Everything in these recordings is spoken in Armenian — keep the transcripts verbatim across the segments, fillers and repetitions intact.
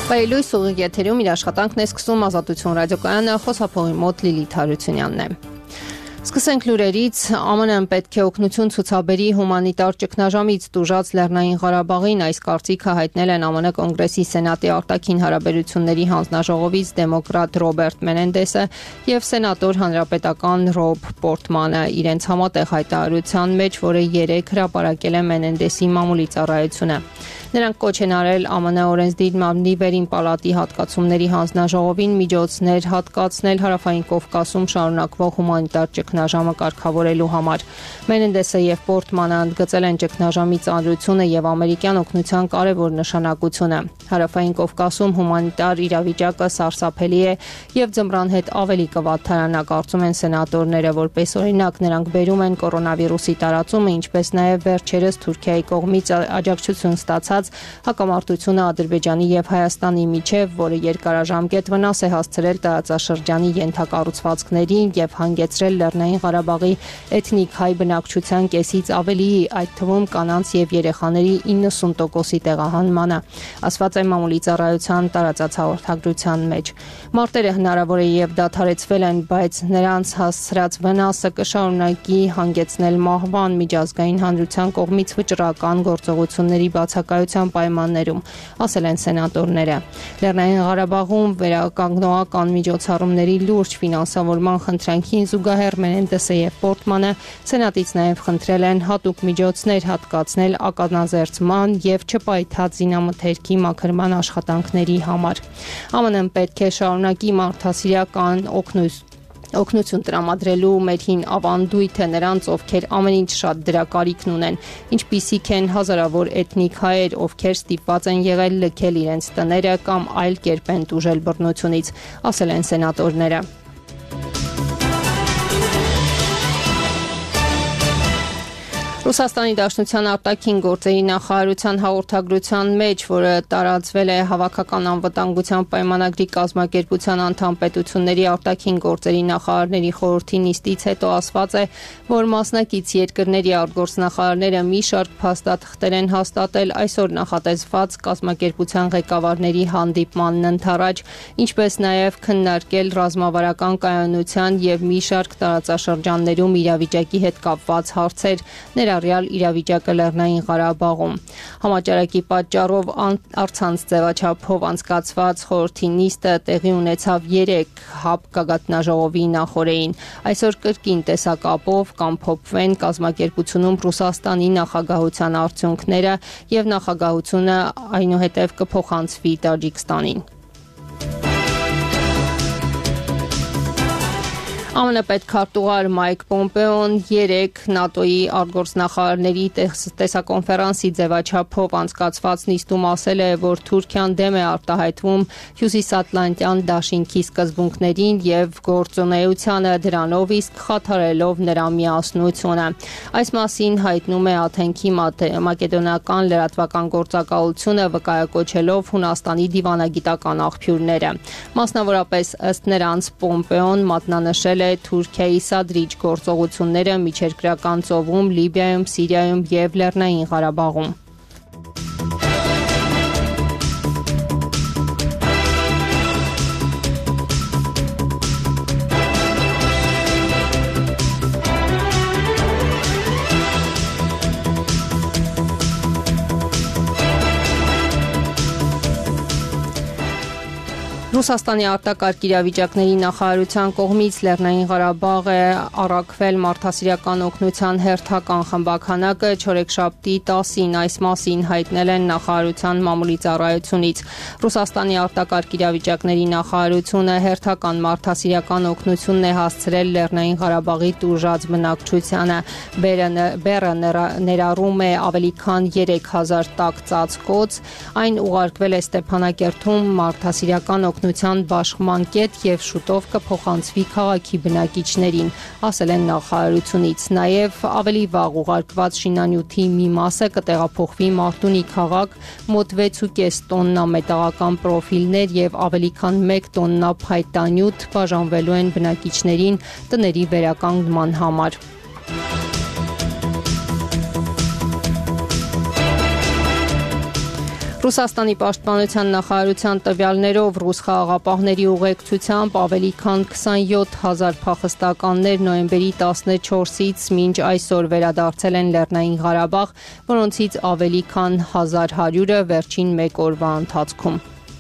Լույս ուղիղ եթերում իր աշխատանքն է սկսում Ազատություն ռադիոկայանը, խոսափողի մոտ Լիլիթ Հարությունյանն է։ Սկսենք լուրերից, ԱՄՆ-ն պետք է օգնություն ցուցաբերի հումանիտար ճգնաժամից տուժած Լեռնային Ղարաբաղին, այս կարծիքը հայտնել են ԱՄՆ Կոնգրեսի Սենատի արտաքին հարաբերությունների հանձնաժողովից դեմոկրատ Ռոբերտ Մենենդեսը եւ սենատոր հանրապետական Ռոբ Պորտմանը իրենց համատեղ հայտարարության մեջ, որը երեկ հրապարակել է Մենենդեսի մամուլի ծառայությունը։ Նրանք կոչ են արել ԱՄՆ օրենսդիր մամլի վերին պալատի հատկացումների հանձնաժողովին միջոցներ հատկացնել Հարավային Կովկասում շարունակվող հումանիտար ճգնաժամը կարգավորելու համար։ Մենենդեսը եւ Պորտմանը ընդգծել են ճգնաժամի ծանրությունը եւ ամերիկյան օգնության կարեւոր նշանակությունը։ Հարավային Կովկասում հումանիտար իրավիճակը սարսափելի է եւ ձմռան հետ ավելի կվատթարանա, կարծում են սենատորները, որպես օրինակ նրանք բերում են կորոնավիրուսի տարածումը, ինչպես նաեւ վերջերս Թուրքիայի կողմից աջակցություն ստացած հակամարտությունը Ադրբեջանի եւ Հայաստանի միջև, որը երկարաժամկետ վնաս է հասցրել տարածաշրջանի ենթակառուցվածքներին եւ հանգեցրել Լեռնային Ղարաբաղի էթնիկ հայ բնակչության կեսից ավելիի, այդ թվում կանանց եւ երեխաների իննսուն տոկոսի տեղահանմանը, ասված է մամուլի ծառայության տարածած հաղորդագրության մեջ։ Մարտերը հնարավոր է եւ դադարեցվել են, բայց նրանց հասցրած վնասը կշարունակի հանգեցնել մահվան, միջազգային հանրության կողմից վճռական գործողությունների բացակայության պայմաններում, ասել են սենատորները։ Լեռնային Ղարաբաղում վերականգնողական միջոցառումների լուրջ ֆինանսավորման խնդրանքին զուգահեռ Մենենդեսը եւ Պորտմանը սենատից նաեւ խնդրել են հատուկ միջոցներ հատկացնել ականազերծման եւ չպայթած զինամթերքի մաքրման աշխատանքների համար։ ԱՄՆ-ն պետք է շարունակի մարդասիրական օգնություն Օգնություն տրամադրելու մեր հին ավանդույթը նրանց, ովքեր ամեն ինչ շատ դրա կարիքն ունեն, ինչպիսիք են հազարավոր էթնիկ հայեր, ովքեր ստիպված են եղել լքել իրենց տները կամ այլ կերպ են տուժել բռնությունից, ասել են սենատորները։ Ռուսաստանի Դաշնության արտաքին գործերի նախարարության հաղորդագրության մեջ, որը տարածվել է Հավաքական անվտանգության պայմանագրի կազմակերպության անդամ պետությունների արտաքին գործերի նախարարների խորհրդի նիստից հետո ասված է, որ մասնակից երկրների արտգործնախարարները մի շարք փաստաթղթեր են հաստատել այսօր նախատեսված կազմակերպության ղեկավարների հանդիպմանն ընդառաջ, ինչպես նաև քննարկել ռազմավարական կայունության եւ մի շարք տարածաշրջաններում իրավիճակի հետ կապված հարցեր, ներառյալ իրավիճակը Լեռնային Ղարաբաղում։ Համաճարակի պատճառով առցանց ձևաչափով անցկացված խորհրդի նիստը տեղի ունեցավ երեք հապ գագաթնաժողովի նախօրեին։ Այսօր կրկին տեսակապով կամփոփվեն կազմակերպությունում Ռուսաստանի նախագահության արդյունքները եւ նախագահությունը այնուհետև կփոխանցվի Տաջիկստանին։ ԱՄՆ պետքարտուղար Մայք Պոմպեոն երեկ ՆԱՏՕ-ի արտգործնախարարների տեսակոնֆերանսի ձևաչափով անցկացված նիստում ասել է, որ Թուրքիան դեմ է արտահայտվում Հյուսիսատլանտյան դաշինքի սկզբունքներին եւ գործունեությանը, դրանով իսկ խաթարելով նրա միասնությունը։ Այս մասին հայտնում է Աթենքի մակեդոնական լրատվական գործակալությունը, վկայակոչելով Հունաստանի դիվանագիտական աղբյուրները։ Մասնավորապես ըստ նրանց Պոմպեոն մատնանշել Թուրքիայի սադրիչ գործողությունները Միջերկրական ծովում, Լիբիայում, Սիրիայում եւ Լեռնային Ղարաբաղում։ Ռուսաստանի արտակարգ իրավիճակների նախարարության կողմից Լեռնային Ղարաբաղը առաքվել մարդասիրական օգնության հերթական խմբականակը չորեքշաբթի տասին այս մասին հայտնել են նախարարության մամուլի ծառայությունից։ Ռուսաստանի արտակարգ իրավիճակների նախարարությունը հերթական մարդասիրական օգնությունն է հասցրել Լեռնային Ղարաբաղի տուժած բնակչությանը։ Բեռը ներառում է ավելի քան երեք հազար տաք ծածկոց, այն ուղարկվել է Ստեփանակերտում մարդասիրական օգնության բաշխման կետ եւ շուտով կփոխանցվի քաղաքի բնակիչներին, ասել են նախարարությունից։ Նաեւ ավելի վաղ ուղարկված շինանյութի մի մասը կտեղափոխվի Մարտունի քաղաք, մոտ վեց ու կես տոննա մետաղական պրոֆիլներ եւ ավելի քան մեկ տոննա փայտանյութ բաժանվելու են բնակիչներին տների վերականգնման համար։ Ռուսաստանի պաշտպանության նախարարության տվյալներով ռուս խաղաղապահների ուղեկցությամբ ավելի քան քսանյոթ հազար փախստականներ նոյեմբերի տասնչորսից մինչ այսօր վերադարձել են Լեռնային Ղարաբաղ, որոնցից ավելի քան հազար հարյուրը վերջին մեկ օրվա ընթացքում։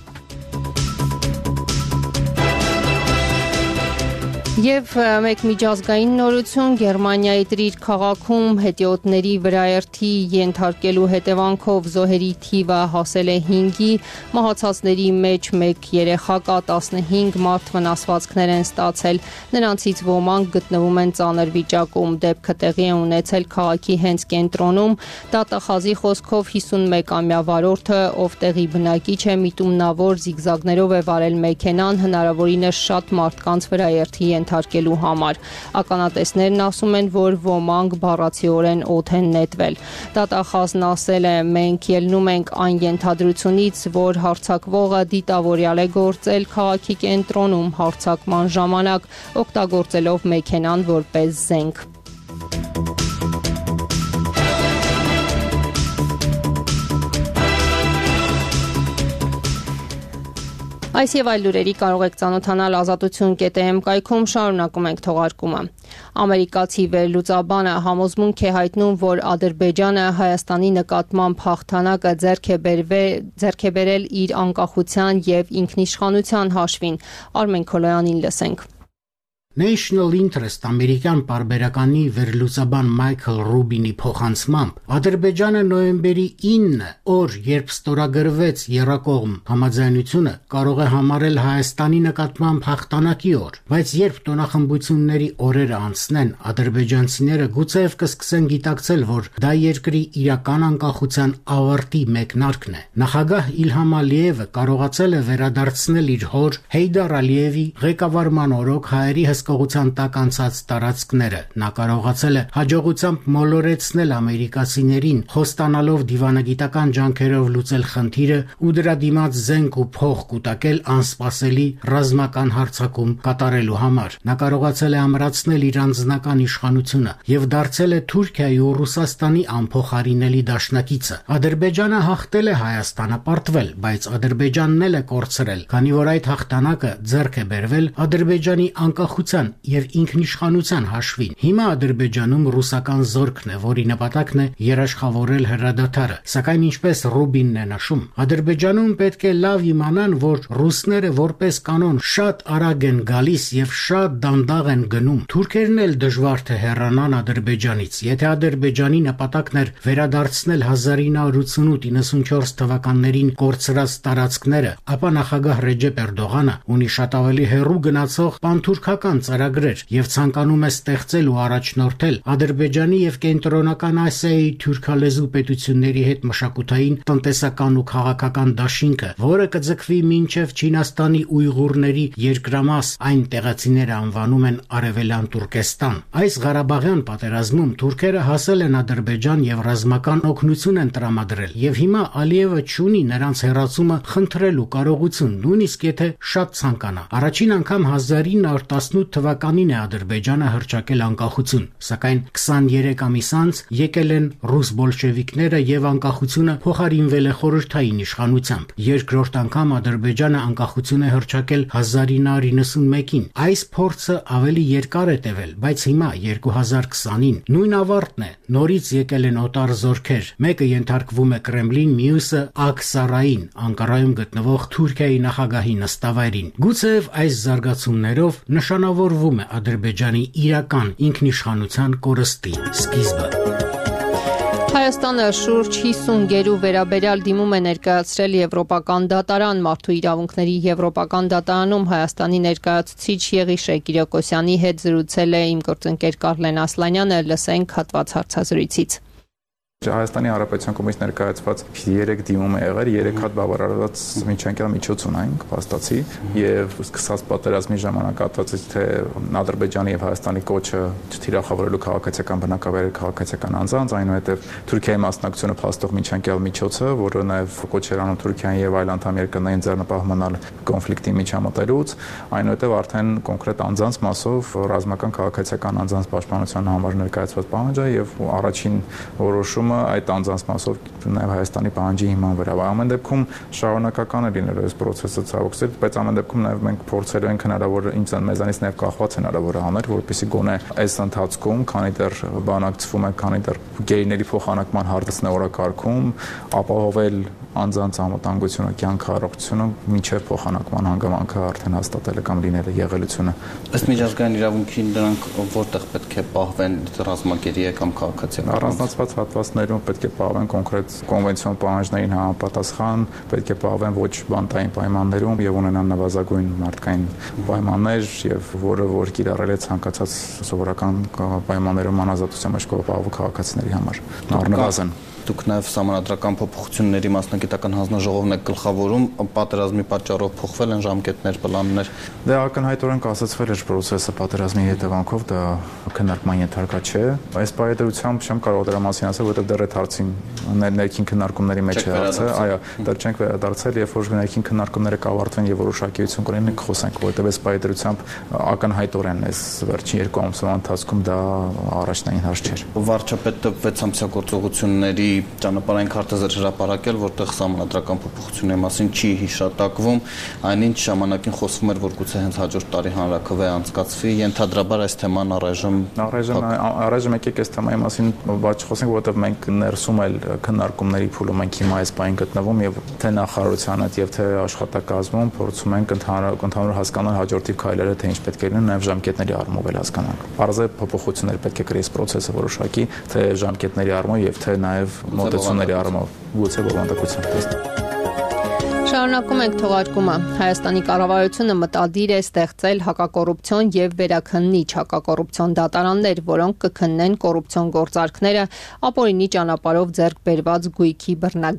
Եվ մեկ միջազգային նորություն Գերմանիայի Տրիր քաղաքում հետիոտների վրաերթի ենթարկելու հետևանքով զոհերի թիվը հասել է հինգի, մահացածների մեջ մեկ երեխա կա, տասնհինգ մարդ վնասվածքներ են ստացել, նրանցից ոմանք գտնվում են ծանր վիճակում, դեպքը տեղի է ունեցել քաղաքի հենց կենտրոնում, դատախազի խոսքով հիսունմեկամյա վարորդը, ով տեղի բնակիչ է, միտումնավոր զիգզագներով է վարել մեքենան, հնարավորինս շատ մարդկանց վրաերթի ենթարկելու համար։ Ականատեսներն ասում են, որ ոմանք բառացիորեն օդ են նետվել։ Դատախազն ասել է, մենք ելնում ենք այն ենթադրությունից, որ հարձակվողը դիտավորյալ է գործել քաղաքի կենտրոնում հարձակման ժամանակ, օգտագործելով մեքենան որպես զենք։ Այս եւ այլ լուրերի կարող եք ծանոթանալ ազատություն կետ է էմ կայքում, շարունակում ենք թողարկումը։ Ամերիկացի վերլուծաբանը համոզմունք է հայտնում, որ Ադրբեջանը Հայաստանի նկատմամբ հաղթանակը ձեռք է բերել իր անկախության եւ ինքնիշխանության հաշվին։ Արմեն Քոլոյանին լսենք։ National Interest ամերիկյան պարբերականի վերլուծաբան Մայքլ Ռուբինի փոխանցմամբ Ադրբեջանը նոյեմբերի ինը օր, երբ ստորագրվեց եռակողմ համաձայնությունը, կարող է համարել Հայաստանի նկատմամբ հաղթանակի օր, բայց երբ տոնախմբությունների օրերը անցնեն, ադրբեջանցիները գուցեև կսկսեն գիտակցել, որ դա երկրի իրական անկախության ավարտի մեկնարկն է։ Նախագահ Իլհամ Ալիևը կարողացել է վերադարձնել իր հոր Հեյդար Ալիևի ղեկավարման օրոք հայերի հսկողության տակ անցած տարածքները։ Նա կարողացել է հաջողությամբ մոլորեցնել ամերիկացիներին, խոստանալով դիվանագիտական ջանքերով լուծել խնդիրը ու դրա դիմաց զենք ու փող կուտակել անսպասելի ռազմական հարձակում կատարելու համար։ Նա կարողացել է ամրացնել իր անձնական իշխանությունը եւ դարձել է Թուրքիայի ու Ռուսաստանի անփոխարինելի դաշնակիցը։ Ադրբեջանը հաղթել է Հայաստանը պարտվել, բայց Ադրբեջանն էլ է կորցրել, քանի որ այդ հաղթանակը ձեռք է բերվել Ադրբեջանի անկախության եւ ինքնիշխանության հաշվին։ Հիմա Ադրբեջանում ռուսական զորքն է, որի նպատակն է երաշխավորել հրադադարը, սակայն ինչպես Ռուբինն է նշում, Ադրբեջանում պետք է լավ իմանան, որ ռուսները որպես կանոն շատ արագ են գալիս եւ շատ դանդաղ են գնում։ Թուրքերն էլ դժվար թե հեռանան Ադրբեջանից։ Եթե Ադրբեջանի նպատակն էր վերադարձնել հազար ինը հարյուր ութսունութ իննսունչորս թվականներին կորցրած տարածքները, ապա նախագահ Ռեջեփ Էրդողանը ունի շատ ավելի հեռու գնացող պանթուրքական ծրագրեր եւ ցանկանում է ստեղծել ու առաջնորդել Ադրբեջանի եւ Կենտրոնական Ասիայի թուրքալեզու պետությունների հետ մշակութային, տնտեսական ու քաղաքական դաշինքը, որը կձգվի մինչեւ Չինաստանի ույղուրների երկրամաս, այն տեղացիները անվանում են Արևելյան Թուրքեստան։ Այս Ղարաբաղյան պատերազմում թուրքերը հասել են Ադրբեջան եւ ռազմական օգնություն են տրամադրել եւ հիմա Ալիևը չունի նրանց հեռացումը խնդրելու կարողություն, նույնիսկ եթե շատ ցանկանա։ Առաջին անգամ հազար ինը հարյուր տասնութ թվականին է Ադրբեջանը հռչակել անկախություն, սակայն քսաներեք ամիս անց եկել են ռուս բոլշևիկները եւ անկախությունը փոխարինվել է խորհրդային իշխանությամբ։ Երկրորդ անգամ Ադրբեջանը անկախություն է հռչակել հազար ինը հարյուր իննսունմեկին։ Այս փորձը ավելի երկար է տևել, բայց հիմա երկու հազար քսանին նույն ավարտն է։ Նորից եկել են օտար զորքեր։ Մեկը ենթարկվում է Կրեմլին, մյուսը Աքսարային, Անկարայում գտնվող Թուրքիայի նախագահի նստավայրին։ Գուցեև այս զարգացումներով նշանավորվում է Ադրբեջանի իրական ինքնիշխանության կորստի սկիզբը։ Հայաստանը շուրջ հիսուն գերու վերաբերյալ դիմում է ներկայացրել Եվրոպական դատարան։ Մարդու իրավունքների Եվրոպական դատարանում Հայաստանի ներկայացուցիչ Եղիշե Կիրակոսյանի հետ զրուցել է իմ գործընկեր Կարլեն Ասլանյանը, լսենք հատված հարցազրույցից։ Հայաստանի Հանրապետության կողմից ներկայացված երեք դիմում է եղել, երեք հատ բավարարված միջանկյալ միջոց ունենք, փաստացի, եւ սկսած պատերազմի ժամանակ ատվածից թե Ադրբեջանի եւ Հայաստանի կոչը չթիրախավորելու քաղաքացիական բնակավայրի քաղաքացիական անձանց, այնուհետեւ Թուրքիայի մասնակցությունը փաստող միջանկյալ միջոցը, որը նաեւ կոչ էր անում Թուրքիային եւ այլ անդամ երկրներին ձեռնպահմանալ կոնֆլիկտի միջամտելուց, այնուհետեւ արդեն կոնկրետ անձանց մասով ռազմական քաղաքացիական անձանց պաշտպանության համար ներկայացված պահանջը եւ առաջին որոշումը կազմակերպումը այդ անձանց մասով նաև Հայաստանի պահանջի հիման վրա։ Ամեն դեպքում շարունակական է լինելու այս process-ը ցավոք, բայց ամեն դեպքում նաև մենք փորձելու ենք հնարավոր ինձ մեզանից նաև կախված հնարավոր անել, որպեսզի գոնե այս ընթացքում, քանի դեռ բանակցվում է, քանի դեռ գերիների փոխանակման հարցն է օրակարգում, ապահովել անձանց անվտանգությունը, կյանքը, առողջությունը մինչև փոխանակման հանգամանքը արդեն հաստատելը կամ լինելը եղելությունը։ Ըստ միջազգային իրավունքի նրանք որտեղ պետք է պահվեն ռազմագերի կամ քաղաքացիական առանձնացված հատվածներում պետք է պահվեն կոնկրետ կոնվենցիոն պահանջներին համապատասխան, պետք է պահվեն ոչ բանտային պայմաններում եւ ունենան նվազագույն մարդկային պայմաններ եւ որը որ կիրառել է ցանկացած սովորական պայմաններում անազատության մեջ կողպահվող քաղաքացիների համար առնվազն։ Դուք նաև համանդրական փոփոխությունների մասնագիտական հանձնաժողովն եք գլխավորում, պատերազմի պատճառով փոխվել են ժամկետներ, պլաններ։ Դե ակնհայտորեն կասեցվել էր process-ը պատերազմի հետևանքով, դա քննարկման ենթարկա չէ։ Այս պայմանությամբ չեմ կարող դրա մասին ասել, որովհետև դեռ այդ հարցին ներքին քննարկումների մեջ է հարցը, այո, դեռ չենք վերադարձել, երբ որ ներքին քննարկումները կավարտվեն եւ որոշակիություն կունենան, խոսենք, որովհետև այս պայմանությամբ ակնհայտորեն այս վերջին երկու ամսվա ընթացքում դա առաջնային հարց չէր։ Վարչապետը վեց ամսյա գործողությունների ճանապարհային քարտեզեր հրապարակել, որտեղ համանդրական փոփոխությունների մասին չի հիշատակվում, այնինչ ժամանակին խոսվում էր, որ գուցե հենց հաջորդ տարի հանրաքվե անցկացվի, ենթադրաբար այս թեման առայժմ առայժմ առայժմ եկեք այս թեմայի մասին բաց խոսենք, որովհետև մենք ներսում էլ քննարկումների փուլում ենք հիմա այս պահին գտնվում եւ թե նախարարությանը եւ թե աշխատակազմում փորձում ենք ընդհանուր հասկանալ հաջորդի քայլերը, թե ինչ պետք է լինեն, նաեւ ժամկետների առումով էլ հասկանանք։ Բարձր փոփոխություններ պետք է կրի այս process-ը որոշակի, թե ժամկետների առումով եւ թե նաեւ մոտեցումների առումով գուցե բովանդակության տեսնենք։ Շարունակում ենք թողարկումը։ Հայաստանի կառավարությունը մտադիր է ստեղծել հակակոռուպցիոն եւ վերաքննիչ հակակոռուպցիոն դատարաններ, որոնք կքննեն կոռուպցիոն գործարքները, ապօրինի ճանապարհով ձեռք բերված գույքի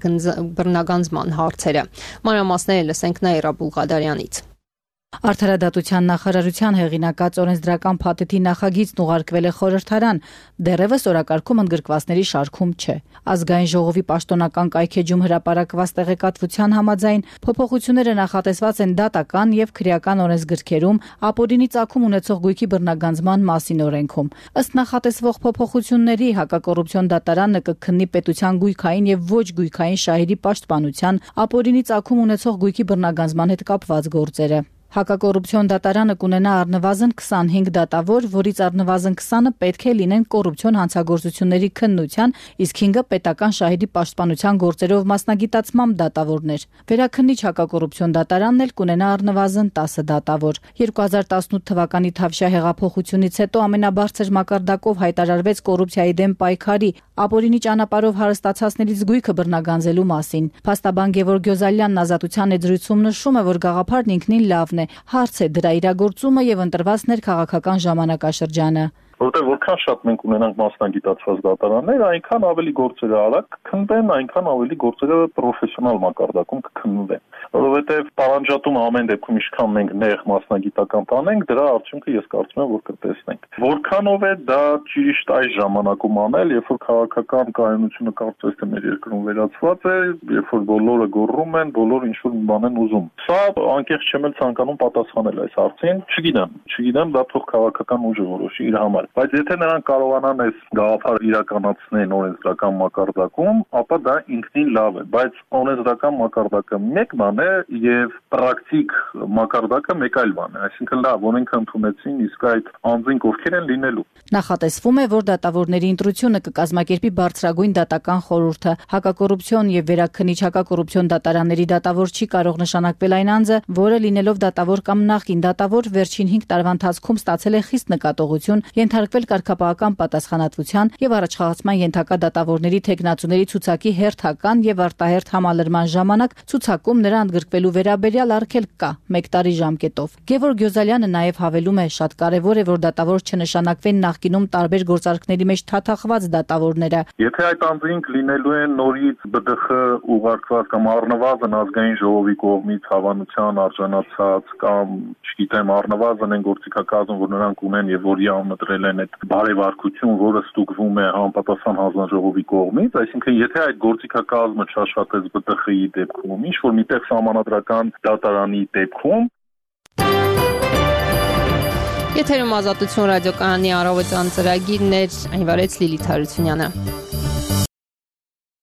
բռնագանձման հարցերը։ Մանրամասները լսենք Նաիրա Բուլղադարյանից։ Արդարադատության նախարարության հեղինակած օրենսդրական փաթեթի նախագիծն ուղարկվել է խորհրդարան, դեռևս օրակարգում ընդգրկվածների շարքում չէ։ Ազգային ժողովի պաշտոնական կայքեջում հրապարակված տեղեկատվության համաձայն փոփոխությունները նախատեսված են դատական եւ քրեական օրենսգրքերում, ապօրինի ծագում ունեցող գույքի բռնագանձման մասին օրենքում։ Ըստ նախատեսվող փոփոխությունների հակակոռուպցիոն դատարանը կքննի պետության գույքային եւ ոչ գույքային շահերի պաշտպանության, ապօրինի ծագում ունեցող գույքի բռնագանձման հետ կապված գործերը։ Հակակոռուպցիոն դատարանը կունենա առնվազն քսանհինգ դատավոր, որից առնվազն քսանը պետք է լինեն կոռուպցիոն հանցագործությունների քննության, իսկ հինգը պետական շահերի պաշտպանության գործերով մասնագիտացմամբ դատավորներ։ Վերաքննիչ հակակոռուպցիոն դատարանն էլ կունենա առնվազն տասը դատավոր։ երկու հազար տասնութ թվականի Թավշյա հեղափոխությունից հետո ամենաբարձր մակարդակով հայտարարվեց կոռուպցիայի դեմ պայքարի, ապօրինի ճանապարհով հարստացածներից գույքը բռնագանձելու մասին։ Փաստաբան Գևորգ Գյոզալյանն Ազատության եզրույցում նշում է, որ գաղափարն ինքնին լավն է, հարց է դրա իրագործումը եւ ընտրված ներքաղաքական ժամանակաշրջանը։ Որտեղ որքան շատ մենք ունենանք մասնագիտացված դատարաններ, այնքան ավելի գործերը արագ կքննվեն, այնքան ավելի գործերը պրոֆեսիոնալ մակարդակում կքննվեն։ Որովհետև տարանջատում ամեն դեպքում ինչքան մենք նեղ մասնագիտական տանենք, դրա արդյունքը ես կարծում եմ, որ կտեսնենք։ Որքանով է դա ճիշտ այս ժամանակում անել, երբ որ քաղաքական կայունությունը կարծես թե մեր երկրում վերացված է, երբ որ բոլորը գոռում են, բոլորը ինչ-որ մի բան են ուզում։ Սա անկեղծ չեմ էլ ցանկանում պատասխանել այս հարցին, չգիտեմ, չգիտեմ, դա թող քաղաքական ուժը որոշի իր համար։ Բայց եթե նրանք կարողանան այս գաղափարը իրականացնեն օրենսդրական մակարդակում, ապա դա ինքնին լավ է, բայց օրենսդրական մակարդակը մեկ բան է եւ պրակտիկ մակարդակը մեկ այլ բան է, այսինքն լավ, օրենքը ընդունեցին, իսկ այդ անձինք ովքեր են լինելու։ Նախատեսվում է, որ դատավորների ընտրությունը կկազմակերպի բարձրագույն դատական խորհուրդը։ Հակակոռուպցիոն եւ վերաքննիչ հակակոռուպցիոն դատարանների դատավոր չի կարող նշանակվել այն անձը, որը լինելով դատավոր կամ նախկին դատավոր վերջին հինգ տարվա ընթացքում ստացել է խիստ նկատողություն, ենթարկվել կարգապահական պատասխանատվության եւ առաջխաղացման ենթակա դատավորների թեկնածուների ցուցակի հերթական եւ արտահերթ համալրման ժամանակ ցուցակում նրա ընդգրկվելու վերաբերյալ արգելք կա մեկ տարի ժամկետով։ Գևորգ Գյոզալյանը նաեւ հավելում է, շատ կարեւոր է, որ դատավոր չնշանակվեն նախկինում տարբեր գործարքների մեջ թաթախված դատավորները։ Եթե այդ անձինք լինելու են նորից B D X ուղարկված կամ առնվազն ազգային ժողովի կողմից հավանության արժանացած կամ, չգիտեմ, առնվազն են գործիքակազմ, որ նրանք ունեն եւ որի անմտրել են այդ բարեվարկություն, որը ստուգվում է համապատասխան հանձնաժողովի կողմից, այսինքն եթե այդ գործիքակազմը չաշխատեց B D X-ի դեպքում, ինչ որ միտեղ սահմանադրական դատարանի դեպքում։ Եթերում Ազատություն ռադիոկայանի առավոտյան ծրագիրն էր, այն վարեց Լիլիթ Հարությունյանը։